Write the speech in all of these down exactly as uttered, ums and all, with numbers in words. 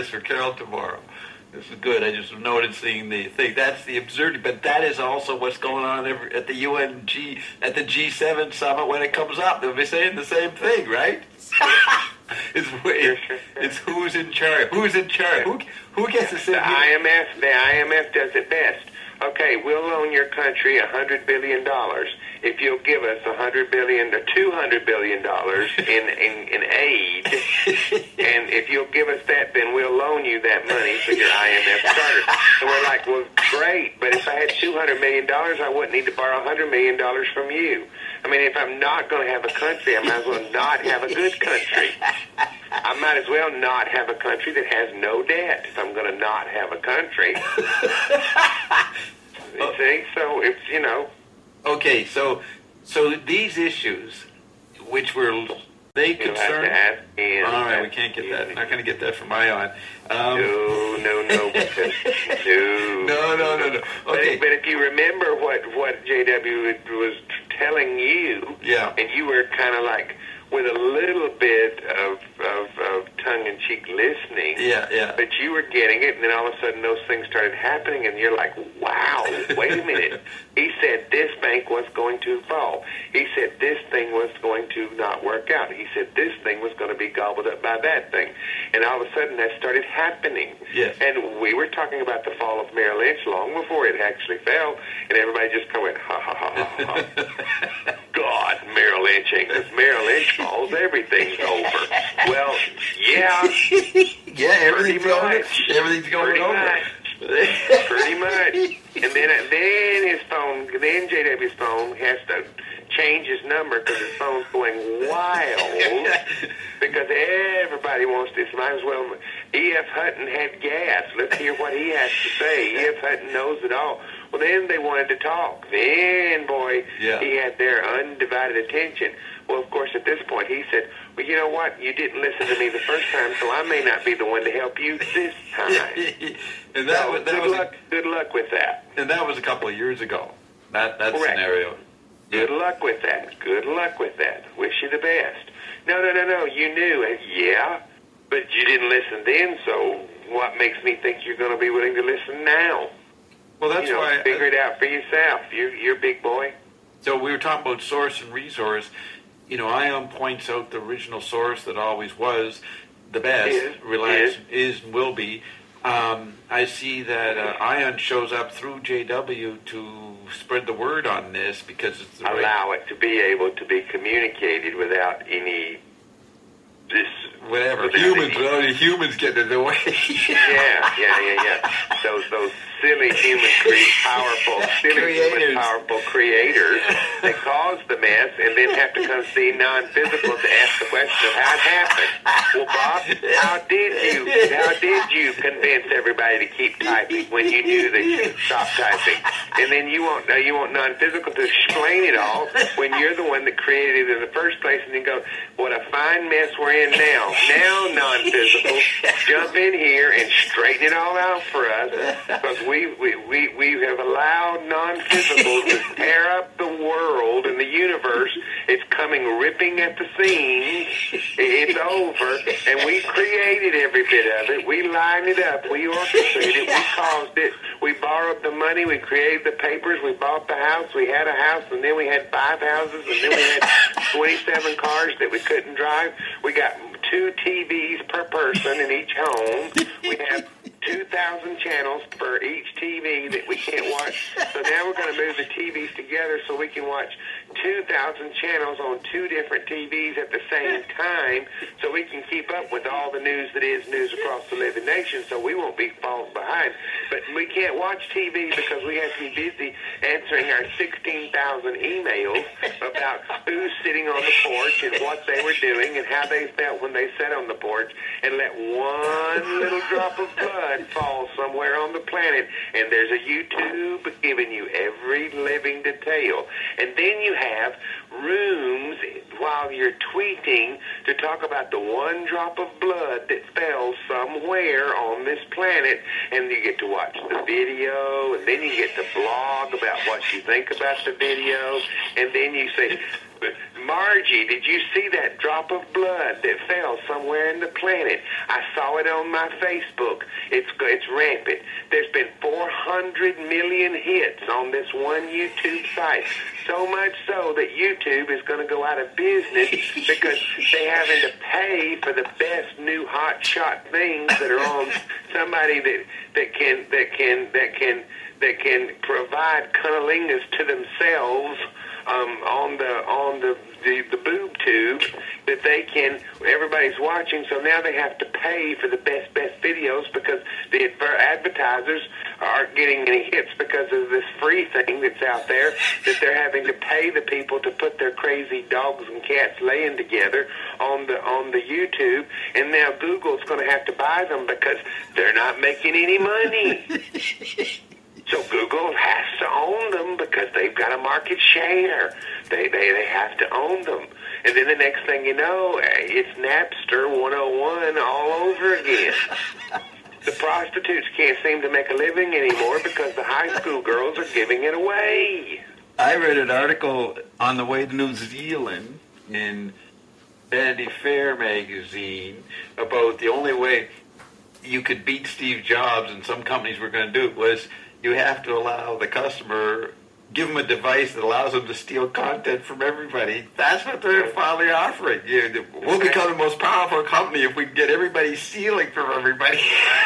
this for Carol tomorrow. This is good. I just noted seeing the thing. That's the absurdity, but that is also what's going on every, at the U N G, at the G seven summit when it comes up. They'll be saying the same thing, right? it's, it's, it's who's in charge. Who's in charge? Who, who gets to say the I M F? The I M F does it best. Okay, we'll loan your country a hundred billion dollars if you'll give us a hundred billion or two hundred billion dollars in, in in aid, and if you'll give us that, then we'll loan you that money for your I M F charter. And we're like, well, great, but if I had two hundred million dollars, I wouldn't need to borrow a hundred million dollars from you. I mean, if I'm not going to have a country, I might as well not have a good country. I might as well not have a country that has no debt if I'm going to not have a country. You see? So it's, you know. Okay, so so these issues, which were they concerned? Ask Ian, all right, we can't get that. Not going to get that from Ion. Um, no, no, no, because, no, no, no, no, no. Okay, but, but if you remember what what J W was telling you, yeah, and you were kind of like with a little bit of, of, of tongue-in-cheek listening, yeah, yeah, but you were getting it, and then all of a sudden those things started happening, and you're like, wow, wait a minute. He said this bank was going to fall. He said this thing was going to not work out. He said this thing was going to be gobbled up by that thing. And all of a sudden that started happening. Yes. And we were talking about the fall of Merrill Lynch long before it actually fell, and everybody just kind of went, ha, ha, ha, ha, ha. God, Merrill Lynch ain't. If Merrill Lynch falls, everything's over. Well, yeah. Yeah, everything's going, everything's going pretty over. Much. Pretty much. And then then his phone, then J W's phone has to change his number because his phone's going wild because everybody wants this. Might as well. E F. Hutton had gas. Let's hear what he has to say. E F. Hutton knows it all. Well, then they wanted to talk. Then, boy, yeah. he had their undivided attention. Well, of course, at this point, he said, well, you know what? You didn't listen to me the first time, so I may not be the one to help you this time. and that so was, that good, was luck, a, good luck with that. And that was a couple of years ago, that, that Correct. scenario. Good yeah. luck with that. Good luck with that. Wish you the best. No, no, no, no. You knew it. Yeah, but you didn't listen then, so what makes me think you're going to be willing to listen now? Well, that's you know, why... Figure it out for yourself. You're, you're a big boy. So we were talking about source and resource. You know, Ion points out the original source that always was the best, is, relax, is. is and will be. Um, I see that uh, Ion shows up through J W to spread the word on this because it's the allow right, it to be able to be communicated without any this whatever humans, any, humans get in the way. yeah, yeah, yeah, yeah. Those those silly human, cre- powerful, silly creators. human, powerful creators that cause the mess, and then have to come see non-physical to ask the question of how it happened. Well, Bob, how did you? How did you convince everybody to keep typing when you knew they should stop typing? And then you want uh, you want non-physical to explain it all when you're the one that created it in the first place, and you go, "What a fine mess we're in now." Now, non-physical, jump in here and straighten it all out for us, because we we, we we have allowed non-physical to tear up the world and the universe. It's coming ripping at the seams. It's over, and we created every bit of it. We lined it up. We orchestrated it. We caused it. We borrowed the money. We created the papers. We bought the house. We had a house, and then we had five houses, and then we had twenty-seven cars that we couldn't drive. We got two T Vs per person in each home. We have two thousand channels for each T V that we can't watch. So now we're going to move the T Vs together so we can watch two thousand channels on two different T Vs at the same time, so we can keep up with all the news that is news across the living nation, so we won't be falling behind. But we can't watch T V because we have to be busy answering our sixteen thousand emails about who's sitting on the porch and what they were doing and how they felt when they sat on the porch, and let one little drop of blood fall somewhere on the planet, and there's a YouTube giving you every living detail. And then you have rooms while you're tweeting to talk about the one drop of blood that fell somewhere on this planet, and you get to watch the video, and then you get to blog about what you think about the video, and then you say, Margie, did you see that drop of blood that fell somewhere in the planet? I saw it on my Facebook. It's it's rampant. There's been four hundred million hits on this one YouTube site. So much so that YouTube is going to go out of business because they're having to pay for the best new hot shot things that are on somebody that that can that can that can that can provide cunnilingus to themselves um, on the on the, the the boob tube that they can. Everybody's watching, so now they have to pay for the best best videos because the adver- advertisers aren't getting any hits because of this free thing that's out there that they're having to pay the people to put their crazy dogs and cats laying together on the on the YouTube, and now Google's going to have to buy them because they're not making any money. So Google has to own them because they've got a market share. They they they have to own them. And then the next thing you know, it's Napster one oh one all over again. The prostitutes can't seem to make a living anymore because the high school girls are giving it away. I read an article on the way to New Zealand in Vanity Fair magazine about the only way you could beat Steve Jobs, and some companies were going to do it, was you have to allow the customer, give them a device that allows them to steal content from everybody. That's what they're finally offering. You, we'll become the most powerful company if we can get everybody stealing from everybody.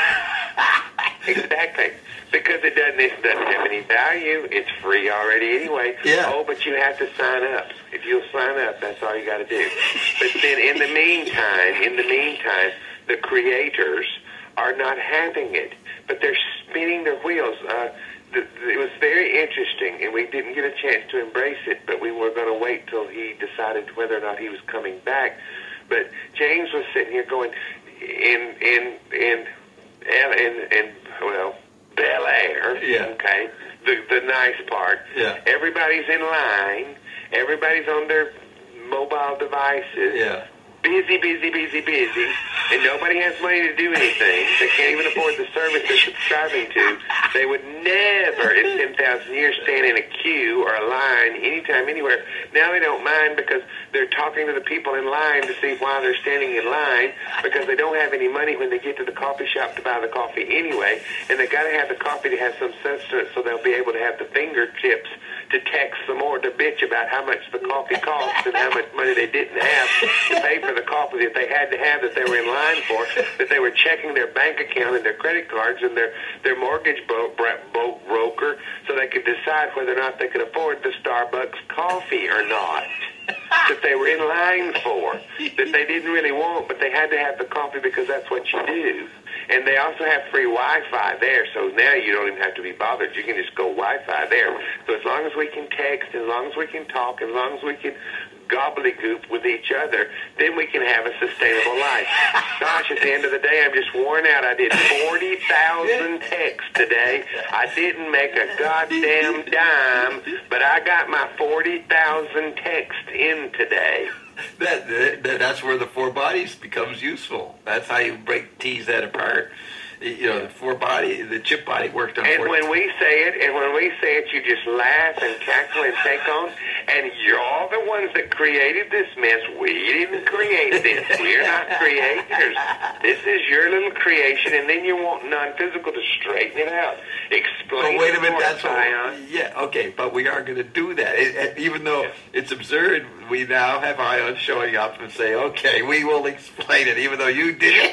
Exactly. Because it doesn't, it doesn't have any value. It's free already anyway. Yeah. Oh, but you have to sign up. If you'll sign up, that's all you got to do. But then in the meantime, in the meantime, the creators are not having it. But they're spinning their wheels. Uh, the, it was very interesting, and we didn't get a chance to embrace it, but we were going to wait till he decided whether or not he was coming back. But James was sitting here going, in, in, in, in, in, in well, Bel Air, yeah. okay, the, the nice part. Yeah. Everybody's in line. Everybody's on their mobile devices. Yeah. Busy, busy, busy, busy, and nobody has money to do anything. They can't even afford the service they're subscribing to. They would never in ten thousand years stand in a queue or a line anytime, anywhere. Now they don't mind because they're talking to the people in line to see why they're standing in line because they don't have any money when they get to the coffee shop to buy the coffee anyway, and they got to have the coffee to have some sense to it so they'll be able to have the fingertips to text some more to bitch about how much the coffee costs and how much money they didn't have to pay for the coffee that they had to have that they were in line for, that they were checking their bank account and their credit cards and their, their mortgage boat, boat broker so they could decide whether or not they could afford the Starbucks coffee or not. That they were in line for, that they didn't really want, but they had to have the coffee because that's what you do. And they also have free Wi-Fi there, so now you don't even have to be bothered. You can just go Wi-Fi there. So as long as we can text, as long as we can talk, as long as we can gobbledygook with each other, then we can have a sustainable life. Gosh, at the end of the day, I'm just worn out. I did forty thousand texts today. I didn't make a goddamn dime, but I got my forty thousand texts in today. That, that that's where the four bodies becomes useful. That's how you break tease that apart. You know, the four body, the chip body worked on. And four when we say it, and when we say it, you just laugh and cackle and take on. And you're the ones that created this mess. We didn't create this. We're not creators. This is your little creation, and then you want non-physical to straighten it out. Explain. But wait a minute, it that's what. Ion. Yeah, okay, but we are going to do that. It, it, even though yeah. it's absurd, we now have Ion showing up and say, "Okay, we will explain it," even though you did it.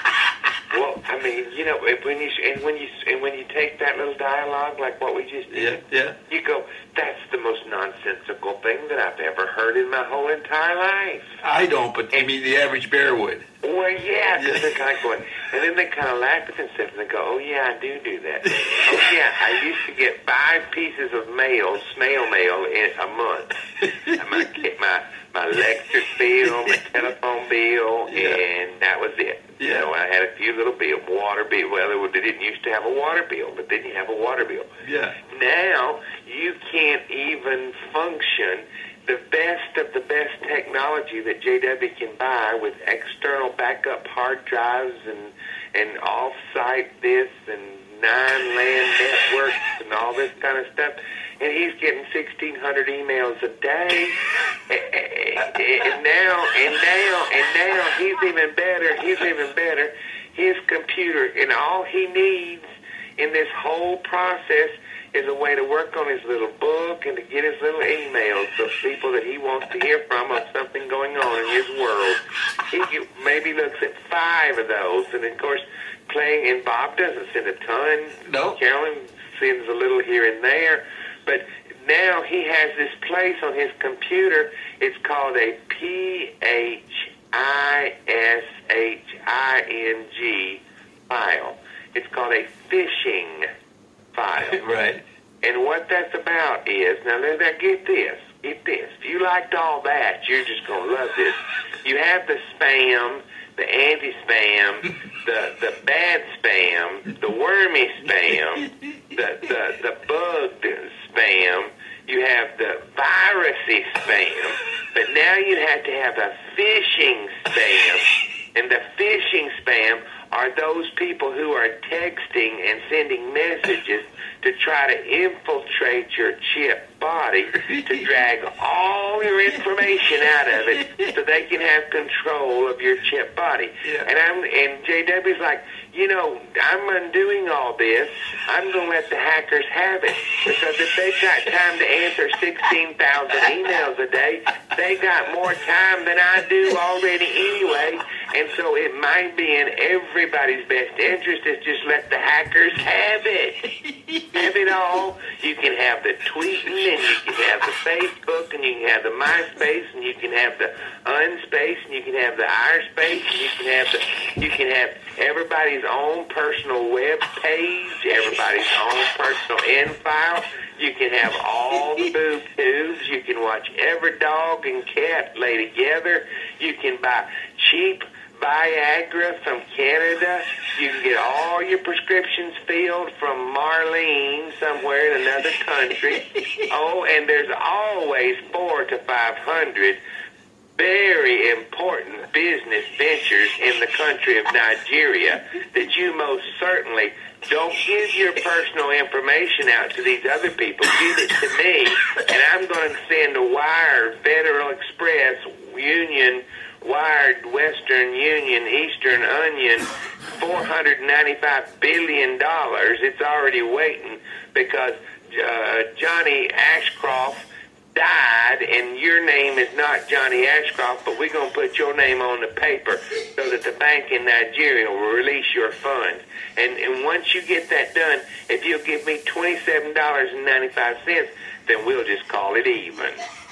Well, I mean, you know, when you and when you and when you take that little dialogue like what we just did, yeah, yeah. you go, "That's the most nonsensical thing that I've ever heard in my whole entire life." I don't, but I mean the average bear would. Well, yeah, because yeah. they're kind of going, and then they kind of laugh at themselves and they go, "Oh yeah, I do do that. Oh yeah, I used to get five pieces of mail, snail mail, in a month. I might get my my electric bill, my telephone bill, yeah. and that was it. Yeah. You know, I had a few little bills, water bill. Well, they didn't used to have a water bill, but then you have a water bill. Yeah. Now you can't even function. The best of the best technology that J W can buy with external backup hard drives and and off-site this and nine LAN networks and all this kind of stuff, and he's getting sixteen hundred emails a day. and now, and now, and now, he's even better. He's even better. His computer, and all he needs in this whole process is a way to work on his little book and to get his little emails of people that he wants to hear from of something going on in his world. He maybe looks at five of those, and of course, playing, and Bob doesn't send a ton. No. Carolyn sends a little here and there, but now he has this place on his computer. It's called a P H I S H I N G file. It's called a phishing file. Right. And what that's about is, now, now get this, get this. If you liked all that, you're just going to love this. You have the spam, the anti-spam, the, the bad spam, the wormy spam, the, the, the bugged spam. You have the virusy spam, but now you have to have a phishing spam. And the phishing spam are those people who are texting and sending messages to try to infiltrate your chip body to drag all your information out of it so they can have control of your chip body. Yeah. And I'm and J W's like, you know, I'm undoing all this. I'm going to let the hackers have it. Because if they've got time to answer sixteen thousand emails a day, they got more time than I do already anyway. And so it might be in everybody's best interest to just let the hackers have it. Have it all. You can have the tweeting, and you can have the Facebook, and you can have the MySpace, and you can have the Unspace, and you can have the iSpace, and you can have the you can have everybody's own personal web page, everybody's own personal end file. You can have all the boob tubes. You can watch every dog and cat lay together. You can buy cheap Viagra from Canada. You can get all your prescriptions filled from Marlene somewhere in another country. Oh, and there's always four to five hundred very important business ventures in the country of Nigeria that you most certainly don't give your personal information out to these other people. Give it to me, and I'm going to send a wire, Federal Express, Union, Wired, Western Union, Eastern Onion, four hundred ninety-five billion dollars. It's already waiting because uh, Johnny Ashcroft died, and your name is not Johnny Ashcroft, but we're going to put your name on the paper so that the bank in Nigeria will release your funds. And, and once you get that done, if you'll give me twenty-seven dollars and ninety-five cents, then we'll just call it even.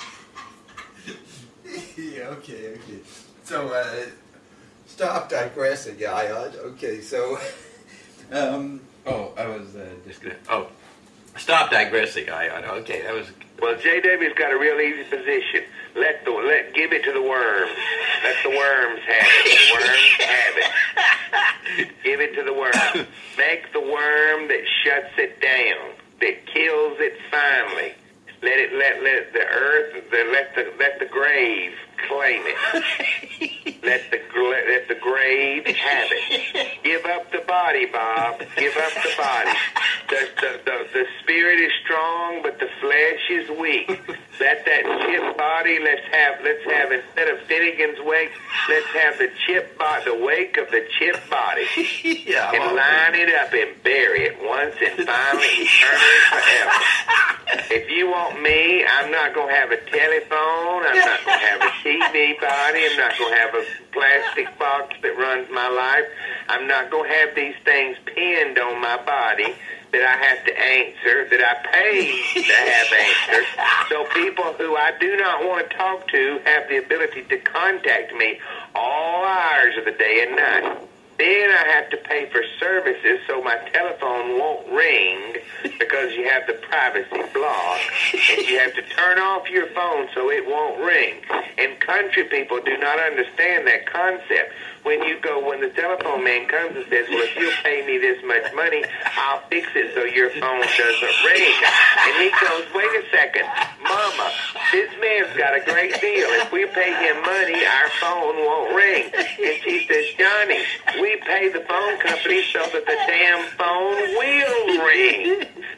Yeah, okay, okay. So, uh, stop digressing, Ion. Okay, so, um... Oh, I was uh, just gonna... Oh, stop digressing, Ion. Okay, that was... Well, J W's got a real easy position. Let the let give it to the worms. Let the worms have it. The worms have it. Give it to the worm. Make the worm that shuts it down, that kills it finally. Let it let let the earth, the, let the let the grave claim it. Let the let the grave have it. Give up the body, Bob. Give up the body. The the, the the spirit is strong, but the flesh is weak. Let that chip body. Let's have let's have instead of Finnegan's wake, let's have the chip body, the wake of the chip body, yeah, and line it up and bury it once and finally eternally forever. If you want me, I'm not going to have a telephone. I'm not going to have a T V body. I'm not going to have a plastic box that runs my life. I'm not going to have these things pinned on my body that I have to answer, that I pay to have answered. So people who I do not want to talk to have the ability to contact me all hours of the day and night. Then I have to pay for services so my telephone won't ring because you have the privacy block, and you have to turn off your phone so it won't ring. And country people do not understand that concept. When you go, when the telephone man comes and says, well, if you'll pay me this much money, I'll fix it so your phone doesn't ring. And he goes, wait a second, Mama, this man's got a great deal. If we pay him money, our phone won't ring. And she says, Johnny, we pay the phone company so that the damn phone will ring.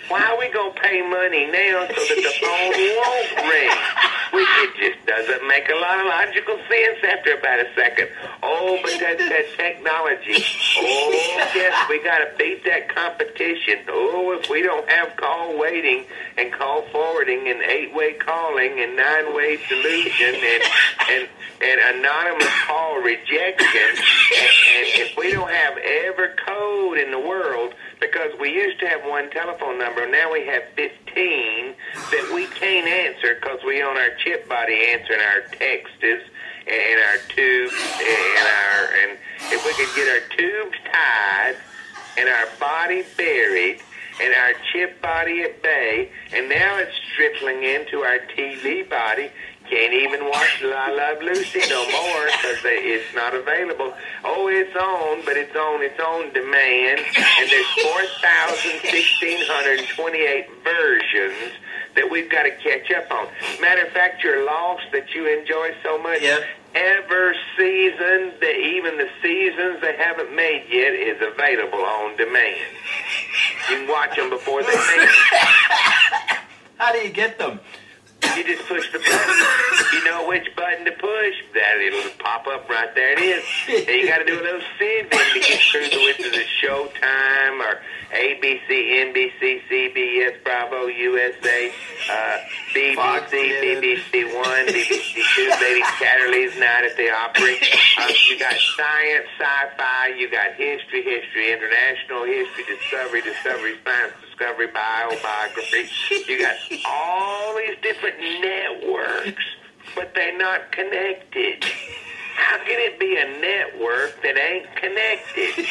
Why are we going to pay money now so that the phone won't ring? Which it just doesn't make a lot of logical sense after about a second. Oh, but that's that technology. Oh, yes, we got to beat that competition. Oh, if we don't have call waiting and call forwarding and eight-way calling and nine-way solution and, and, and anonymous call rejection, and, and if we don't have every code in the world, because we used to have one telephone number, now we have fifteen that we can't answer because we own our chip body answering our texts and our tubes and our, and if we could get our tubes tied and our body buried and our chip body at bay, and now it's tripling into our T V body. Can't even watch I Love Lucy no more because it's not available. Oh, it's on, but it's on its own demand, and there's four thousand one thousand six hundred twenty-eight versions that we've got to catch up on. Matter of fact, your Lost that you enjoy so much, yep. every season, the, even the seasons they haven't made yet, is available on demand. You can watch them before they make it. How do you get them? You just push the button. You know which button to push. That it'll pop up right there. It is. And you got to do a little sieving to get through the which is it Showtime or A B C, N B C, C B S, Bravo, U S A, uh, B B C, B B C One, B B C Two, Lady Chatterley's Night at the Opry. Um, you got science, sci-fi. You got history, history, international history, discovery, discovery, science. Discovery, bio, biography. You got all these different networks, but they're not connected. How can it be a network that ain't connected?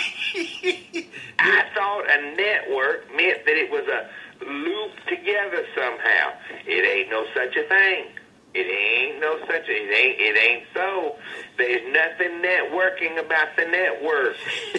I thought a network meant that it was a loop together somehow. It ain't no such a thing. It ain't no such a, it ain't, it ain't so. There's nothing networking about the network.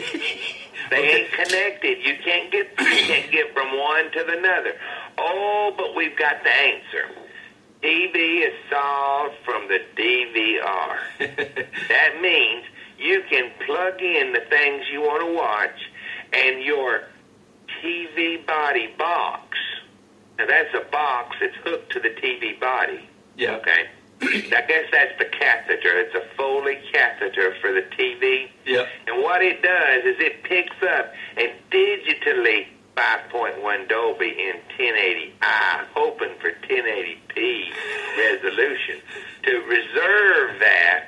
They okay. ain't connected. You can't get you can't get from one to the other. Oh, but we've got the answer. T V is solved from the D V R. That means you can plug in the things you want to watch, and your T V body box. Now that's a box that's hooked to the T V body. Yeah. Okay. I guess that's the catheter. It's a Foley catheter for the T V. Yeah. And what it does is it picks up and digitally five point one Dolby in ten eighty i, hoping for ten eighty p resolution, to reserve that,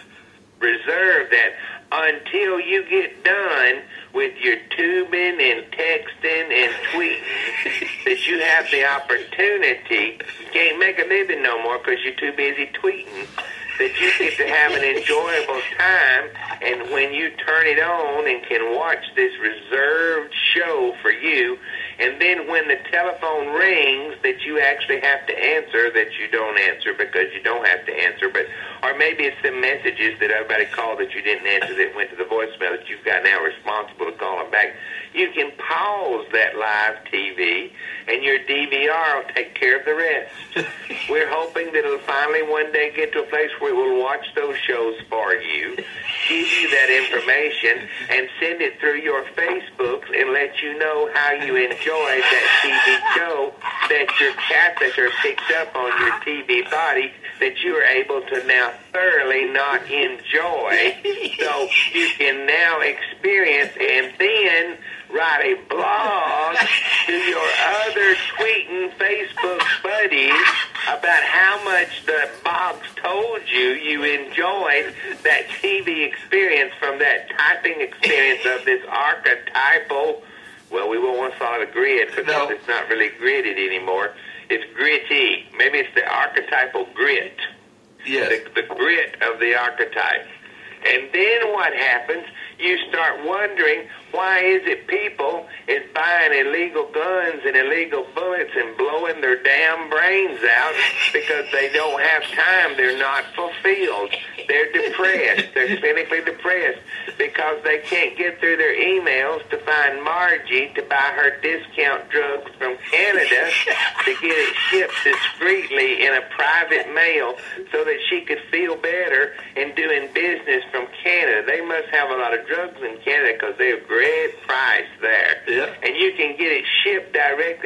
reserve that until you get done with your tubing and texting and tweeting, that you have the opportunity, you can't make a living no more because you're too busy tweeting, that you get to have an enjoyable time, and when you turn it on and can watch this reserved show for you, and then when the telephone rings that you actually have to answer, that you don't answer because you don't have to answer, but or maybe it's the messages that everybody called that you didn't answer that went to the voicemail that you've got now responsible to call them back. You can pause that live T V, and your D V R will take care of the rest. We're hoping that it'll finally one day get to a place where we'll watch those shows for you, give you that information, and send it through your Facebooks and let you know how you enjoyed that T V show that your catheter picked up on your T V body that you are able to now thoroughly not enjoy. So you can now experience and then write a blog to your other tweeting Facebook buddies about how much the box told you you enjoyed that T V experience from that typing experience of this archetypal, well, we won't want to call it a grid because no. It's not really gridded anymore. It's gritty. Maybe it's the archetypal grit. Yes. The, the grit of the archetype. And then what happens, you start wondering, why is it people is buying illegal guns and illegal bullets and blowing their damn brains out because they don't have time. They're not fulfilled. They're depressed. They're clinically depressed because they can't get through their emails to find Margie to buy her discount drugs from Canada to get it shipped discreetly in a private mail so that she could feel better in doing business from Canada. They must have a lot of drugs in Canada because they're great price there. Yeah. And you can get it shipped directly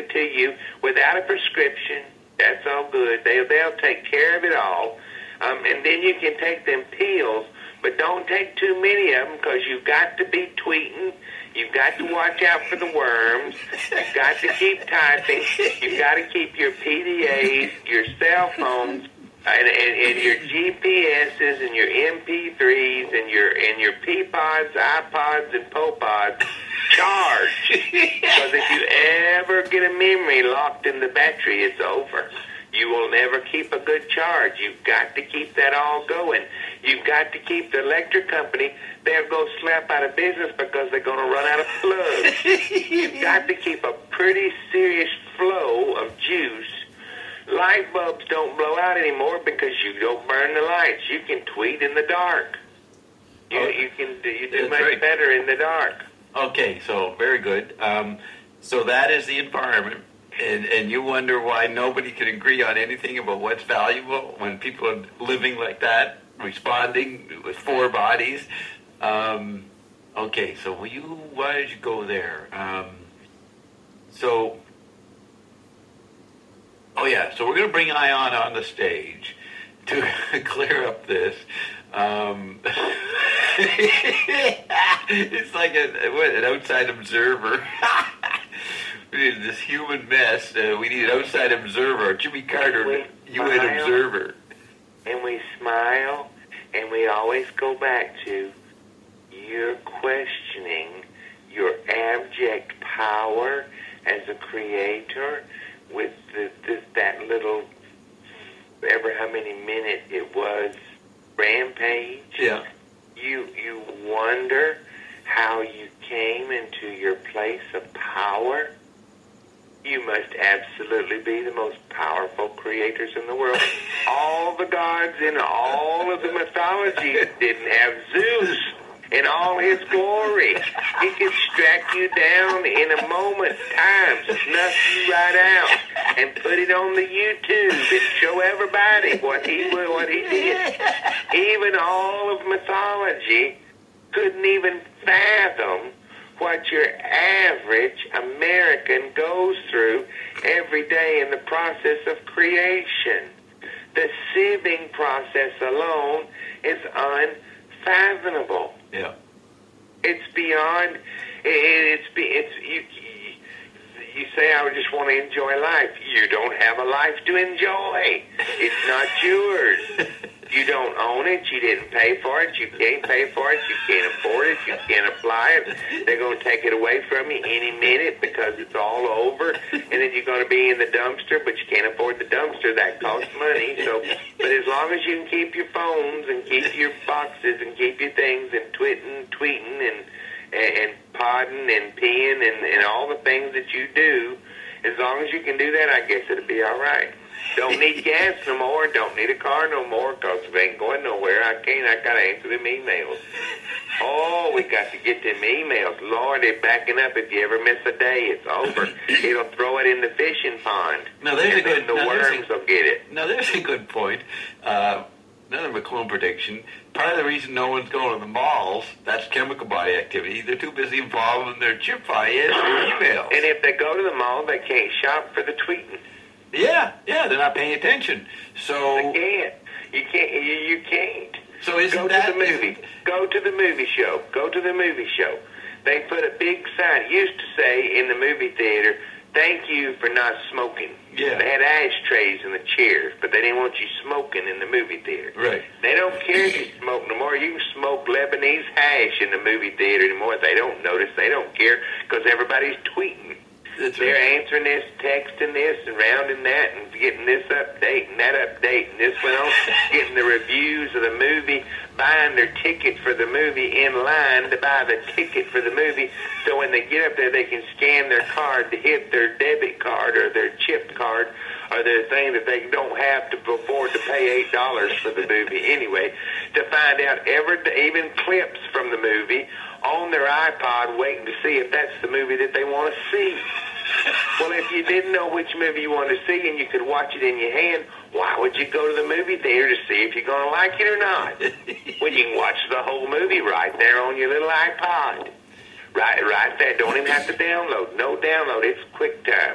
it to you without a prescription. That's all good. They'll, they'll take care of it all. Um, and then you can take them pills, but don't take too many of them because you've got to be tweeting. You've got to watch out for the worms. You've got to keep typing. You've got to keep your P D As, your cell phones, and, and, and your G P S's and your M P threes and your and your P-Pods, iPods, and Popods charged. Because if you ever get a memory locked in the battery, it's over. You will never keep a good charge. You've got to keep that all going. You've got to keep the electric company. They'll go slap out of business because they're going to run out of plugs. You've got to keep a pretty serious flow of juice. Light bulbs don't blow out anymore because you don't burn the lights. You can tweet in the dark. You, oh, you can do, you do that's much right. better in the dark. Okay, so very good. Um, so that is the environment. And, and you wonder why nobody can agree on anything about what's valuable when people are living like that, responding with four bodies. Um, okay, so you, why did you go there? Um, so, oh yeah, so we're going to bring Ion on the stage to clear up this. Um, it's like a, what, an outside observer. We need this human mess. Uh, we need an outside observer. Jimmy Carter, we U N smile, observer. And we smile, and we always go back to you're questioning your abject power as a creator with the, this, that little, ever how many minute it was, rampage. Yeah. You you wonder how you came into your place of power. You must absolutely be the most powerful creators in the world. All the gods in all of the mythologies didn't have Zeus in all his glory. He could strike you down in a moment's time, snuff you right out, and put it on the YouTube and show everybody what he what he did. Even all of mythology couldn't even fathom what your average American goes through every day in the process of creation. The sieving process alone is unfathomable. Yeah. It's beyond. It's it's you. You say I just want to enjoy life. You don't have a life to enjoy. It's not yours. You don't own it. You didn't pay for it. You can't pay for it. You can't afford it. You can't apply it. They're going to take it away from you any minute because it's all over. And then you're going to be in the dumpster, but you can't afford the dumpster. That costs money. So, but as long as you can keep your phones and keep your boxes and keep your things and tweeting, tweeting and and, and podding and peeing and, and all the things that you do, as long as you can do that, I guess it'll be all right. Don't need gas no more. Don't need a car no more because we ain't going nowhere. I can't. I got to answer them emails. Oh, we got to get them emails. Lord, they're backing up. If you ever miss a day, it's over. It'll throw it in the fishing pond. Now, there's and a good, then the now, worms a, will get it. Now, there's a good point. Uh, another McClone prediction. Part of the reason no one's going to the malls, that's chemical body activity. They're too busy involved in their chip file answering emails. And if they go to the mall, they can't shop for the tweeting. Yeah, yeah, they're not paying attention. So They can't. You can't. You, you can't. So isn't go that to the movie? Go to the movie show. Go to the movie show. They put a big sign. It used to say in the movie theater, "Thank you for not smoking." Yeah. They had ashtrays in the chairs, but they didn't want you smoking in the movie theater. Right. They don't care if you smoke no more. You can smoke Lebanese hash in the movie theater anymore. They don't notice. They don't care because everybody's tweeting. That's They're right. answering this, texting this, and rounding that, and getting this update and that update, and this went on, getting the reviews of the movie, buying their ticket for the movie in line to buy the ticket for the movie, so when they get up there, they can scan their card to hit their debit card or their chip card or their thing that they don't have to afford to pay eight dollars for the movie anyway, to find out every, even clips from the movie on their iPod waiting to see if that's the movie that they want to see. Well, if you didn't know which movie you wanted to see and you could watch it in your hand, why would you go to the movie theater to see if you're going to like it or not? Well, you can watch the whole movie right there on your little iPod. Right, right there. Don't even have to download. No download. It's QuickTime.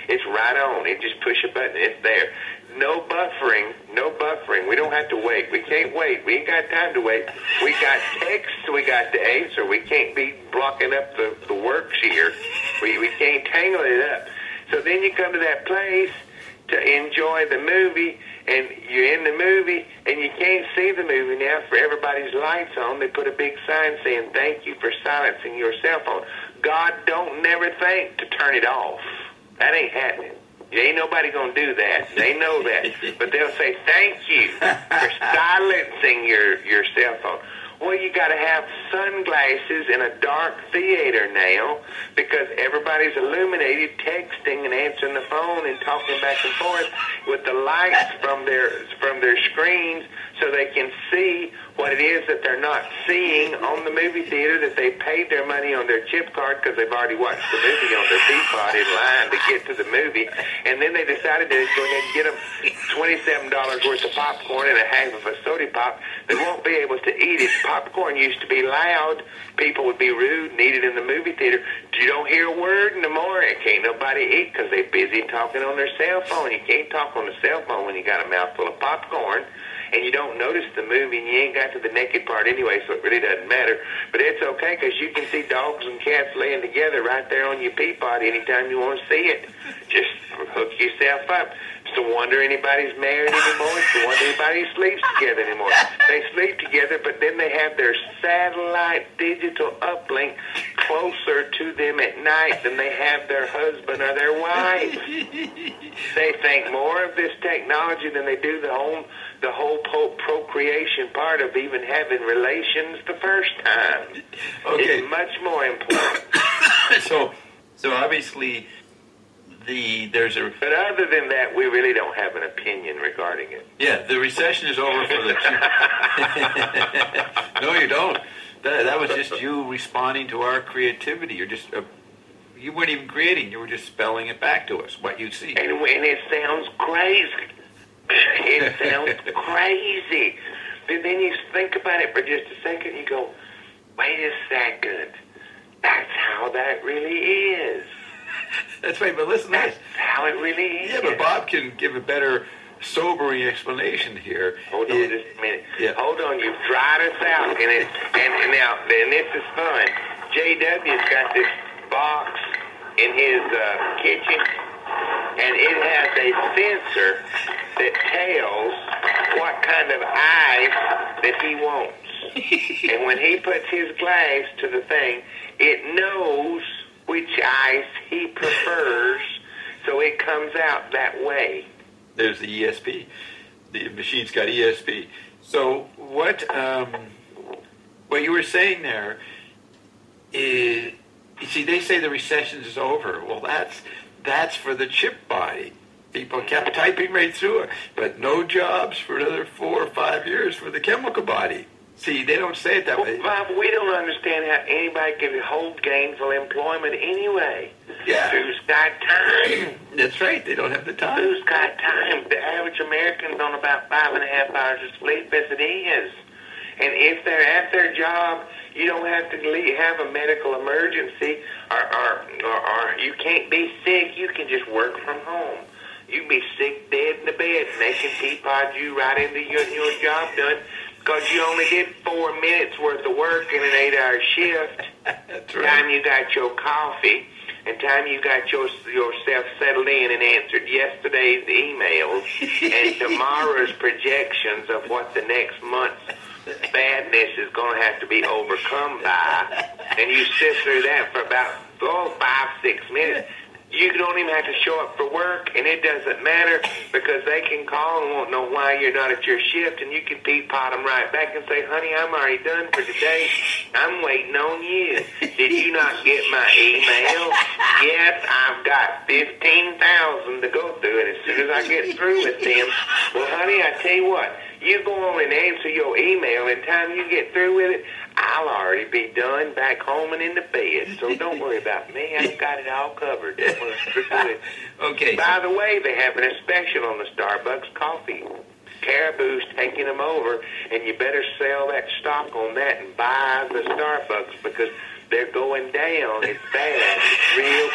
It's right on. You just push a button. It's there. No buffering. No buffering. We don't have to wait. We can't wait. We ain't got time to wait. We got text. We got to answer. We can't be blocking up the, the works here. We, we can't tangle it up. So then you come to that place to enjoy the movie, and you're in the movie, and you can't see the movie now for everybody's lights on. They put a big sign saying, thank you for silencing your cell phone. God don't never think to turn it off. That ain't happening. Ain't nobody going to do that. They know that. But they'll say, thank you for silencing your, your cell phone. Well, you got to have sunglasses in a dark theater now because everybody's illuminated, texting and answering the phone and talking back and forth with the lights from their from their screens so they can see what it is that they're not seeing on the movie theater that they paid their money on their chip card because they've already watched the movie on their Peapod in line to get to the movie. And then they decided to go ahead and get them twenty-seven dollars worth of popcorn and a half of a soda pop. They won't be able to eat it. Popcorn used to be loud. People would be rude and eat it in the movie theater. You don't hear a word no more. It can't nobody eat because they're busy talking on their cell phone. You can't talk on the cell phone when you got a mouthful of popcorn. And you don't notice the movie, and you ain't got to the naked part anyway, so it really doesn't matter. But it's okay, because you can see dogs and cats laying together right there on your Peapod anytime you want to see it. Just hook yourself up. It's no wonder anybody's married anymore. It's no wonder anybody sleeps together anymore. They sleep together, but then they have their satellite digital uplink closer to them at night than they have their husband or their wife. They think more of this technology than they do the whole the whole po- procreation part of even having relations the first time. Okay. It's much more important. so, so obviously, the there's a. But other than that, we really don't have an opinion regarding it. Yeah, the recession is over for the. No, you don't. That, that was just you responding to our creativity. You're just. Uh, you weren't even creating. You were just spelling it back to us, what you see. And, and it sounds crazy. It sounds crazy. But then you think about it for just a second, you go, wait a second. That's how that really is. That's right, but listen to That's this. how it really is. Yeah, but Bob can give a better, sobering explanation here. Hold on it, just a minute. Yeah. Hold on, you've dried us out. And, it, and, and now, and this is fun. J W's got this box in his uh, kitchen, and it has a sensor that tells what kind of ice that he wants. And when he puts his glass to the thing, it knows which ice he prefers, so it comes out that way. There's the E S P. The machine's got E S P. So what um, what you were saying there is, you see, they say the recession is over. Well, that's that's for the chip body. People kept typing right through it, but no jobs for another four or five years for the chemical body. See, they don't say it that well, way. Bob, we don't understand how anybody can hold gainful employment anyway. Yeah. Who's got time? That's right. They don't have the time. Who's got time? The average American's on about five and a half hours of sleep as it is. And if they're at their job, you don't have to leave, have a medical emergency, or, or, or, or you can't be sick. You can just work from home. You can be sick, dead in the bed, and they can Peapod you right into your, your job done because you only did four minutes worth of work in an eight-hour shift. That's right. Time you got your coffee, and time you got your, yourself settled in and answered yesterday's emails and tomorrow's projections of what the next month's badness is going to have to be overcome by, and you sit through that for about oh, five, six minutes. You don't even have to show up for work, and it doesn't matter because they can call and won't know why you're not at your shift, and you can Peapod them right back and say, honey, I'm already done for today. I'm waiting on you. Did you not get my email? Yes, I've got fifteen thousand to go through, and as soon as I get through with them, well, honey, I tell you what, you go on and answer your email, and time you get through with it, I'll already be done back home and in the bed, so don't worry about me. I've got it all covered. Good. Okay. By the way, they're having a special on the Starbucks coffee. Caribou's taking them over, and you better sell that stock on that and buy the Starbucks because they're going down. It's bad. It's real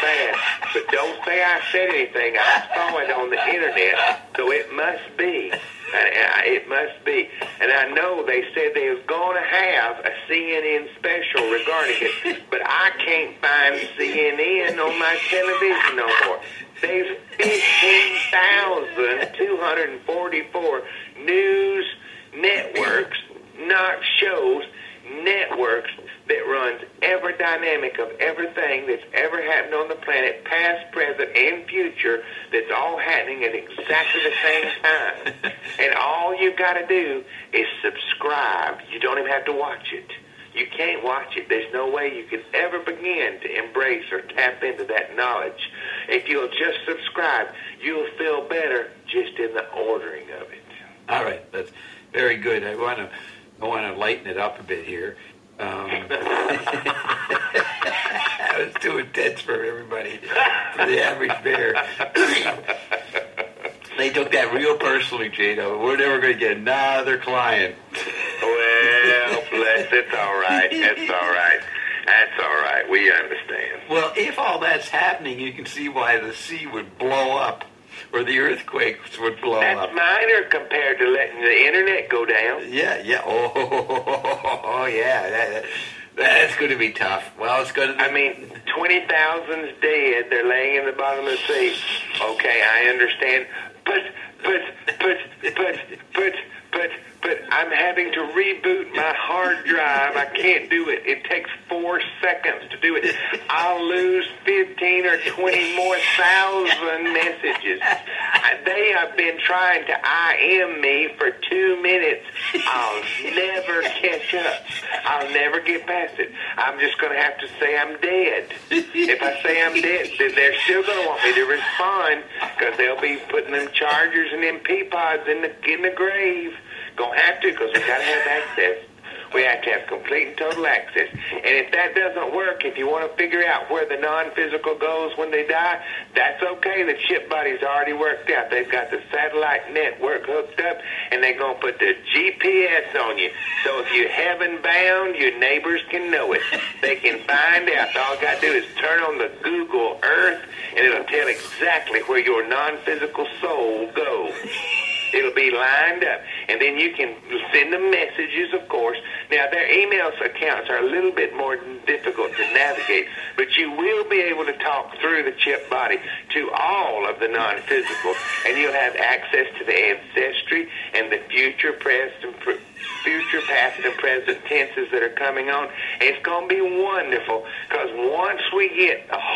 bad. But don't say I said anything. I saw it on the internet, so it must be. And it must be. And I know they said they was going to have a C N N special regarding it, but I can't find C N N on my television no more. There's fifteen thousand two hundred forty-four news networks, not shows, networks that runs every dynamic of everything that's ever happened on the planet, past, present, and future, that's all happening at exactly the same time. And all you got to do is subscribe. You don't even have to watch it. You can't watch it. There's no way you can ever begin to embrace or tap into that knowledge. If you'll just subscribe, you'll feel better just in the ordering of it. All right, that's very good. I want to I want to lighten it up a bit here. Um, that was too intense for everybody, for the average bear. They took that real personally, Jado. We're never going to get another client. Well, bless, it's all right. It's all right. That's all right. We understand. Well, if all that's happening, you can see why the sea would blow up, or the earthquakes would blow That's up. That's minor compared to letting the internet go down. Yeah, yeah. Oh, oh yeah. That, that's going to be tough. Well, it's going to be... I mean, twenty thousand's dead. They're laying in the bottom of the sea. Okay, I understand. But, but, but, but, but, but, but I'm having to reboot my hard drive. I can't do it. It takes four seconds to do it. I'll lose fifteen or twenty more thousand messages. They have been trying to I M me for two minutes. I'll never catch up. I'll never get past it. I'm just going to have to say I'm dead. If I say I'm dead, then they're still going to want me to respond, because they'll be putting them chargers and them Peapods in the, in the grave. Gonna have to, because we gotta have access. We have to have complete and total access. And if that doesn't work, if you want to figure out where the non-physical goes when they die, that's okay. The chip body's already worked out. They've got the satellite network hooked up, and they're gonna put the G P S on you. So if you're heaven bound, your neighbors can know it. They can find out. All you gotta do is turn on the Google Earth, and it'll tell exactly where your non-physical soul goes. It'll be lined up, and then you can send them messages, of course. Now, their email accounts are a little bit more difficult to navigate, but you will be able to talk through the chip body to all of the non-physical, and you'll have access to the ancestry and the future, past and pre- future, past, and present tenses that are coming on. And it's going to be wonderful, because once we get a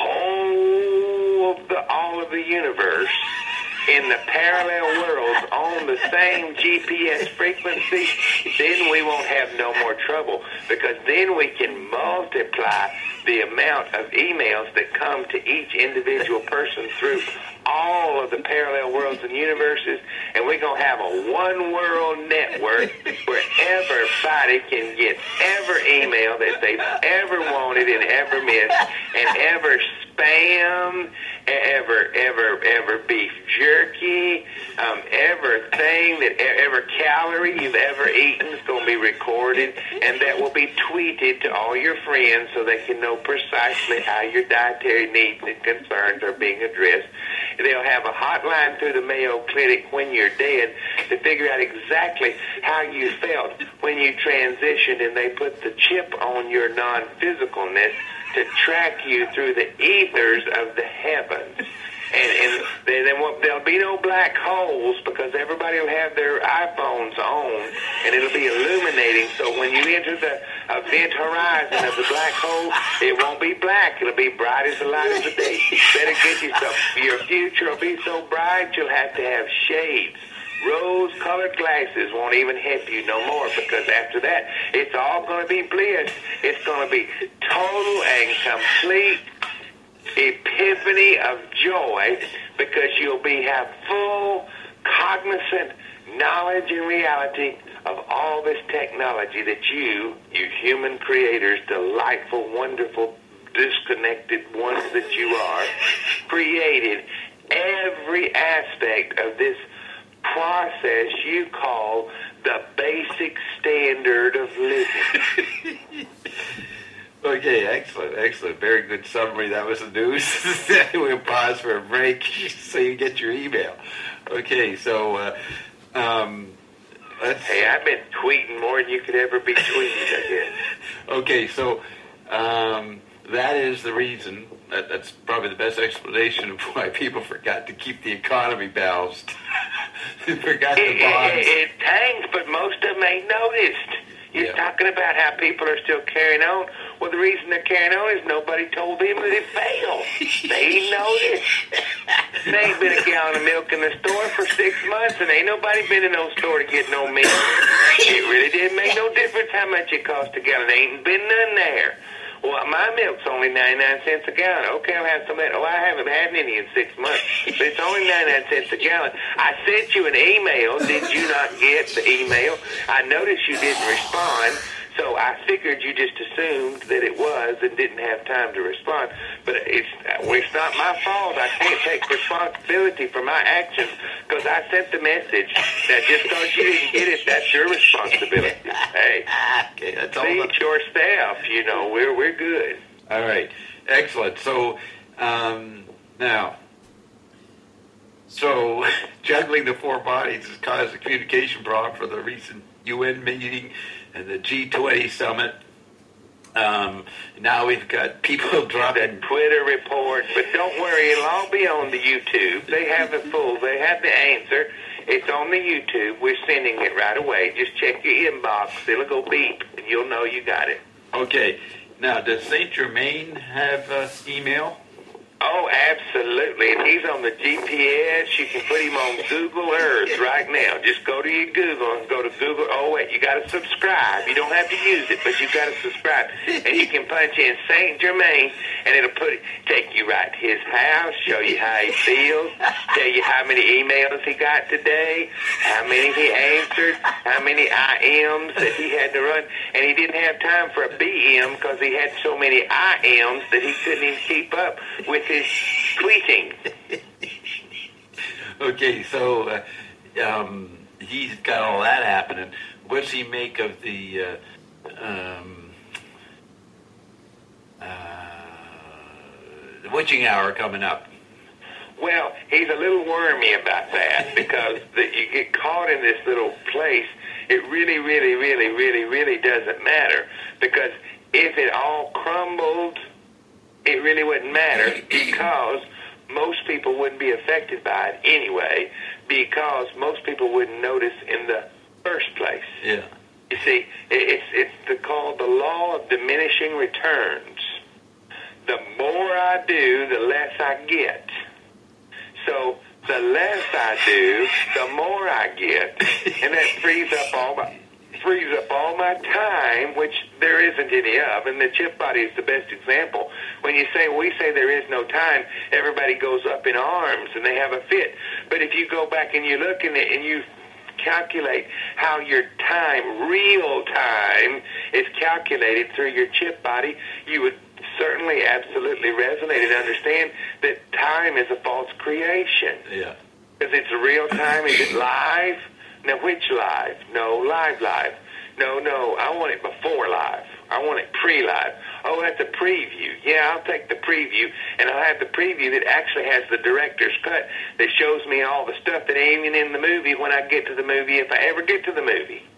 whole of the all of the universe in the parallel worlds on the same G P S frequency, then we won't have no more trouble, because then we can multiply the amount of emails that come to each individual person through all of the parallel worlds and universes, and we're going to have a one-world network where everybody can get every email that they've ever wanted and ever missed, and ever spam, ever, ever, ever beef jerky, um, everything that, ever calorie you've ever eaten is going to be recorded, and that will be tweeted to all your friends so they can know precisely how your dietary needs and concerns are being addressed. They'll have a hotline through the Mayo Clinic when you're dead to figure out exactly how you felt when you transitioned, and they put the chip on your non-physicalness to track you through the ethers of the heavens. And, and there, there won't, there'll be no black holes, because everybody will have their iPhones on, and it'll be illuminating. So when you enter the event horizon of the black hole, it won't be black. It'll be bright as the light of the day. Better get yourself. Your future will be so bright you'll have to have shades. Rose-colored glasses won't even help you no more, because after that, it's all going to be bliss. It's going to be total and complete epiphany of joy, because you'll be have full cognizant knowledge and reality of all this technology that you, you human creators, delightful, wonderful, disconnected ones that you are, created every aspect of this process you call the basic standard of living. Okay, excellent, excellent. Very good summary. That was the news. We'll pause for a break so you get your email. Okay, so, uh, um, let's... Hey, I've been tweeting more than you could ever be tweeting, I guess. Okay, so, um, that is the reason, that, that's probably the best explanation of why people forgot to keep the economy balanced. Forgot the It, bonds. it, it hangs, but most of them ain't noticed. You're Yeah. talking about how people are still carrying on. Well, the reason they're carrying on is nobody told them that it failed. They ain't noticed. There ain't been a gallon of milk in the store for six months, and ain't nobody been in no store to get no milk. It really didn't make no difference how much it cost a gallon. There ain't been none there. Well, my milk's only ninety-nine cents a gallon. Okay, I'll have some of that. Oh, I haven't had any in six months, but it's only ninety-nine cents a gallon. I sent you an email. Did you not get the email? I noticed you didn't respond, so I figured you just assumed that it was and didn't have time to respond. But it's well, it's not my fault. I can't take responsibility for my actions because I sent the message. Now, just because you didn't get it, that's your responsibility. Hey, Okay, that's all. see the- it yourself. You know, we're we're good. All right, excellent. So, um, now, so juggling the four bodies has caused a communication problem for the recent U N meeting and the G twenty summit. Um, now we've got people The dropping. Twitter report, but don't worry, it'll all be on the YouTube. They have the full, they have the answer. It's on the YouTube. We're sending it right away. Just check your inbox. It'll go beep, and you'll know you got it. Okay, now does Saint Germain have uh, email? Oh, absolutely. And he's on the G P S. You can put him on Google Earth right now. Just go to your Google and go to Google. Oh, wait, you got to subscribe. You don't have to use it, but you got to subscribe. And you can punch in Saint Germain, and it'll put it, take you right to his house, show you how he feels, tell you how many emails he got today, how many he answered, how many I Ms that he had to run. And he didn't have time for a B M because he had so many I Ms that he couldn't even keep up with his tweeting. Okay, so uh, um, he's got all that happening. What's he make of the uh, um, uh, the witching hour coming up? Well, he's a little wormy about that because the, you get caught in this little place. It really, really, really, really, really doesn't matter because if it all crumbled, it really wouldn't matter because most people wouldn't be affected by it anyway because most people wouldn't notice in the first place. Yeah. You see, it's it's the, called the law of diminishing returns. The more I do, the less I get. So the less I do, the more I get, and that frees up all my frees up all my time, which there isn't any of, and the chip body is the best example. When you say, we say there is no time, everybody goes up in arms and they have a fit. But if you go back and you look in it and you calculate how your time, real time, is calculated through your chip body, you would certainly absolutely resonate and understand that time is a false creation. Yeah. Because it's real time. Is it live? Now, which live? No, live, live. No, no, I want it before live. I want it pre-live. Oh, that's a preview. Yeah, I'll take the preview, and I'll have the preview that actually has the director's cut that shows me all the stuff that ain't even in the movie when I get to the movie, if I ever get to the movie.